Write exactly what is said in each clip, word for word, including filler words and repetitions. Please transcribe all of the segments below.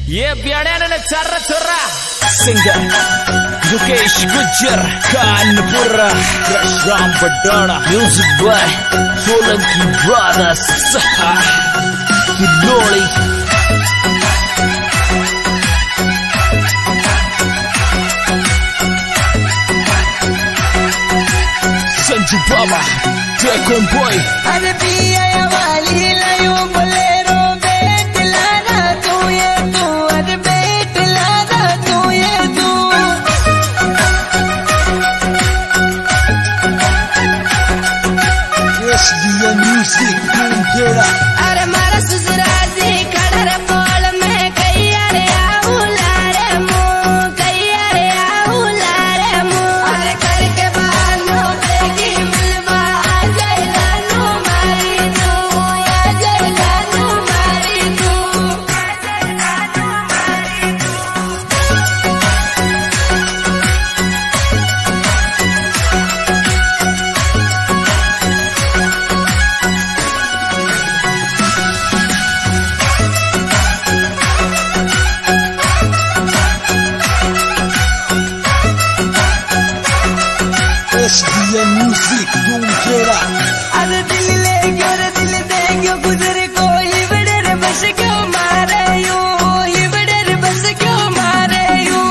ये ब्याण्याने चार्रा चोर्रा singer Mukesh Gujjar Kanpur Ram Badana music by Solanki brothers किलोड़ी संजू बाबा टेकन बॉय अरे पिया वाली लायो बोलेरो बेट लाना तू ये तू अरे बेट लाना तू ये तू S D N music Gunjera अरे मारा सुसराजी खड़र पोल में कैया रे आउला रे मु कैया रे आउला रे मु अरे करके बानो बेगी मिलवा आ जाए लानो मारी तू आ जाए लानो मारी तू S D N music Gunjera अरे दिल ले कर दिल दे क्यों गुजरे कोई बड़े रे बस क्यों मारे यूं ही बड़े रे बस क्यों मारे यूं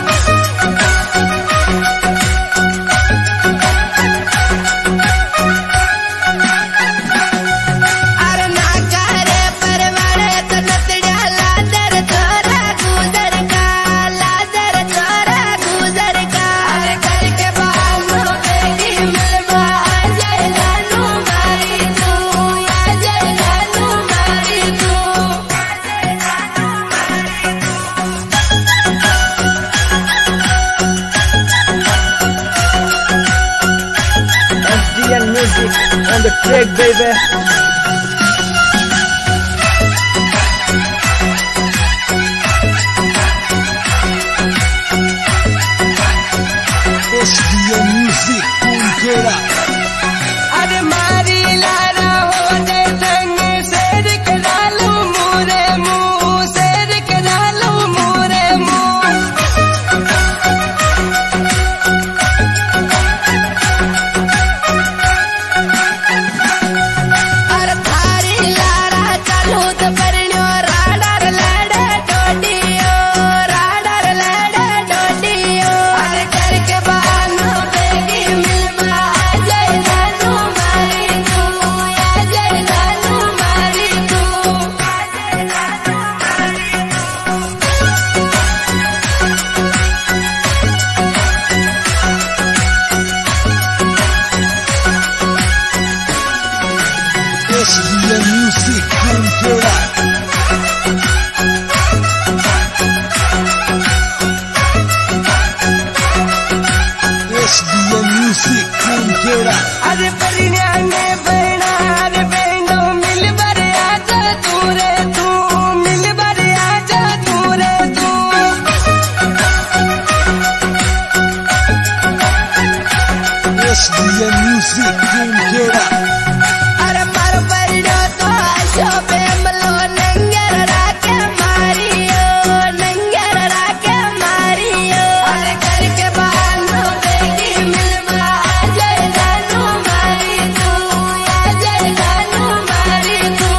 अरे ना करे परवारे तो नतड़ा लादर तोरा गुजर का लादर तोरा गुजर का अरे करके बानो बेगी मिलवा आ जाए लानो मारी तू आ जाए लानो मारी तू S D N music on the track baby S D N music Gunjera अरे मारी लारा हो जाए संग शेर के डालू मोरे मुंह शेर के डालू मोरे मुंह अरे थारी लारा चालू तो परण्यो राडर लड़े डोडियो राडर लड़े डोडियो अरे करके बानो बेगी मिलवा आ जाए लानो मारी तू आ जाए लानो मारी तू S D N music Gunjera S D N music Gunjera अरे परिण्याने बना अरे बेंडो मिल बर आजा तू रे तू मिल बर आजा तू रे तू S D N music Gunjera अरे पर परिणो तो आशो बेमलो नंगर राके मारियो नंगर राके मारियो अरे करके बानो बेगी मिलवा आ जाए लानो मारी तू आ जाए लानो मारी तू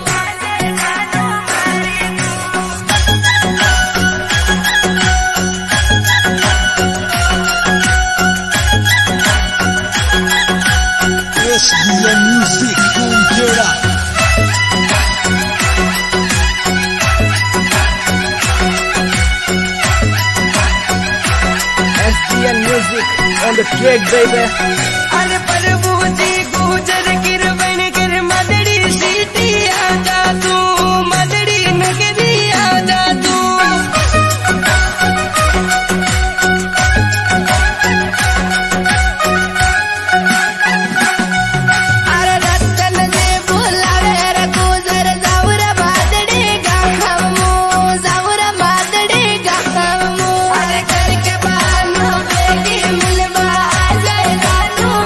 S D N music Gunjera S D N music on the track baby अरे प्रभु जी गुजर गिरवन कर मदड़ी सीटी आजा तू मदड़ी नगरी आजा तू अरे रतन दे बुलावे रे गुजर जाऊर मदड़ी गामू जाऊर मदड़ी गामू अरे करके बानो बेगी मिलवा आ जाए लानो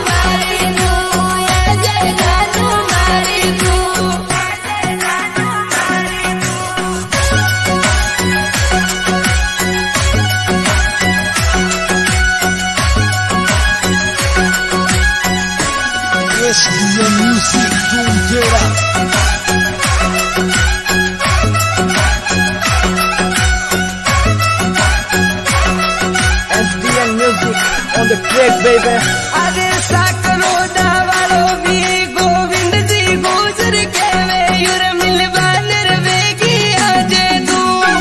track, baby. अरे साकरो दावालो भी गोविंद जी गुजर के वे युर मिलवा निर्वेगी आजे तू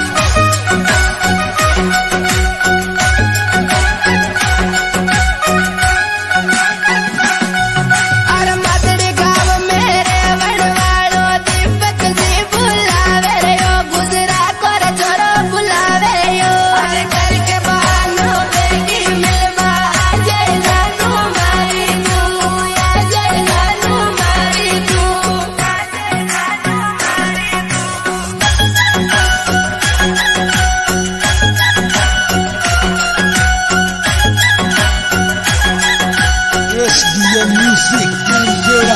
अरे मातड़े गाँव मेरे वड़वाड़ो दीपक जी बुलावे रे यो गुजरा कर चोरो बुलावे यो अरे घर के बहानो बेगी मिलवा आजे जानू मारी तू आजे जानू मारी तू S D M Music Dungera.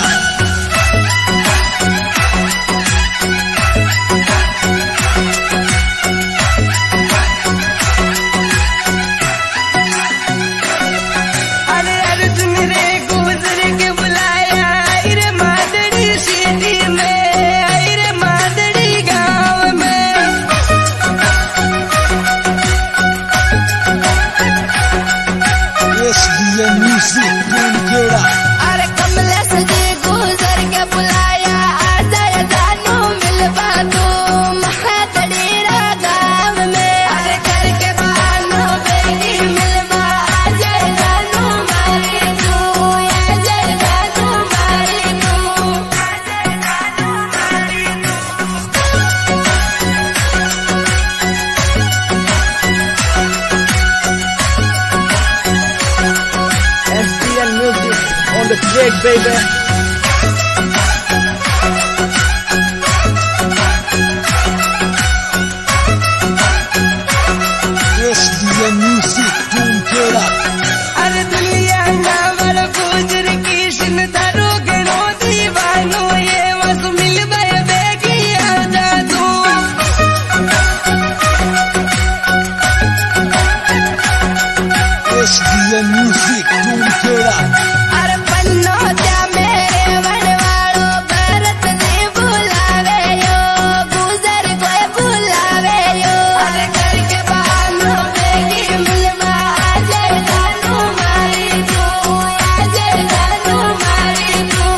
अरे अर्जुन रे गुजर के बुलाया आई रे मादड़ी सीधी में आई रे मादड़ी गाँव में S D M Music Dungera. अरे कमलेश जी गुजर के बुलाया आजा जानू मिलवा तू मादड़ी रा गाँव में अरे घर के बहानो बेगी मिलवा आजा जानू मारी तू आजा जानू मारी तू S D N Music on the track, baby. S D M Music Dungera. अरे दुनिया नावर गुजर की सिन तारो गणो दीवानो ये वस मिल भय बेगी आजा तू S D M Music Dungera. अरे पन्नो जा मेरे वड़वाड़ो भरत जी बुलावे यो गुजर कोई बुलावे यो अरे घर के बहानो बेगी मिलवा आजे जानू मारी तू आजे जानू मारी तू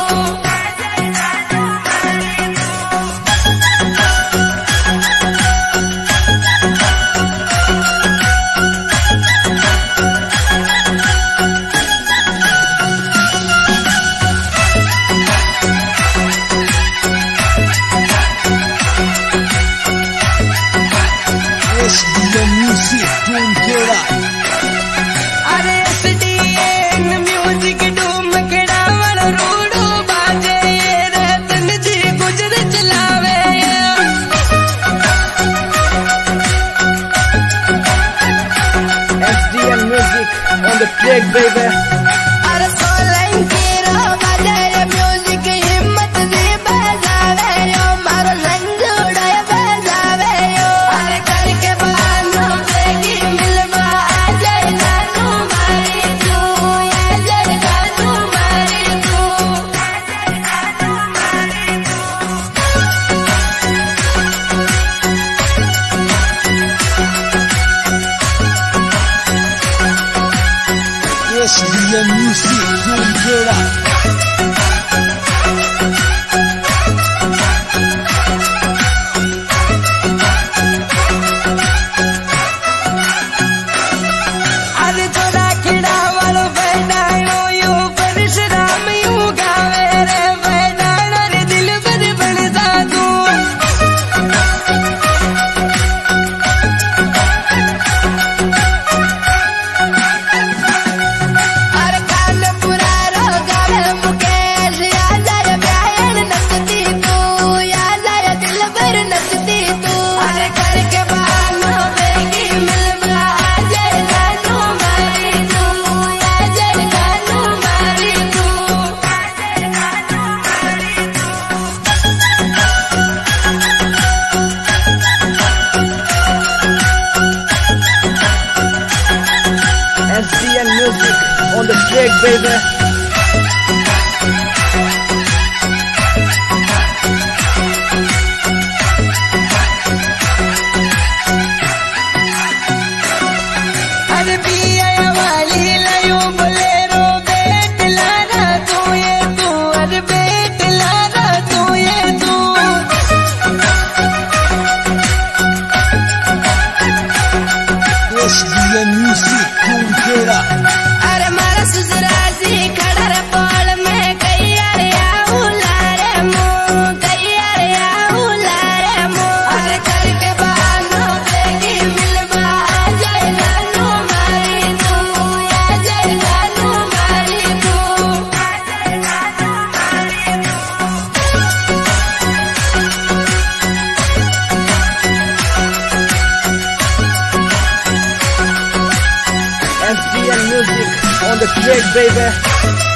S D M Music Dungera. अरे एस डी एन म्यूजिक डूम केड़ावण रूडो बाजे ये रतन जी गुजर चलावे S D N Music on the track, baby. अरे सोलंकी रो बाजे ये म्यूजिक हिम्मत जी बजावे यो मारो संजूड़े बजावे यो अरे घर के बहानो बेगी मिलवा आजे जानू मारी तू आजे जानू मारी तू S D M Music Dungera. अरे जोड़ा खिड़ा वालो बैठायो यू परशुराम यू गावे रे बैठाना रे दिल पर बनता तू अरे कान पुरा रो गावे मुकेश आजा रे ब्याहन नचती तू आजा रे दिल पर नचती तू अरे घर के बहानो बेगी मिलवा आजे जानू मारी तू आजे जानू मारी तू S D N Music on the track, baby. अरे पिया वाली लयो बोले S D N Music on the track, baby.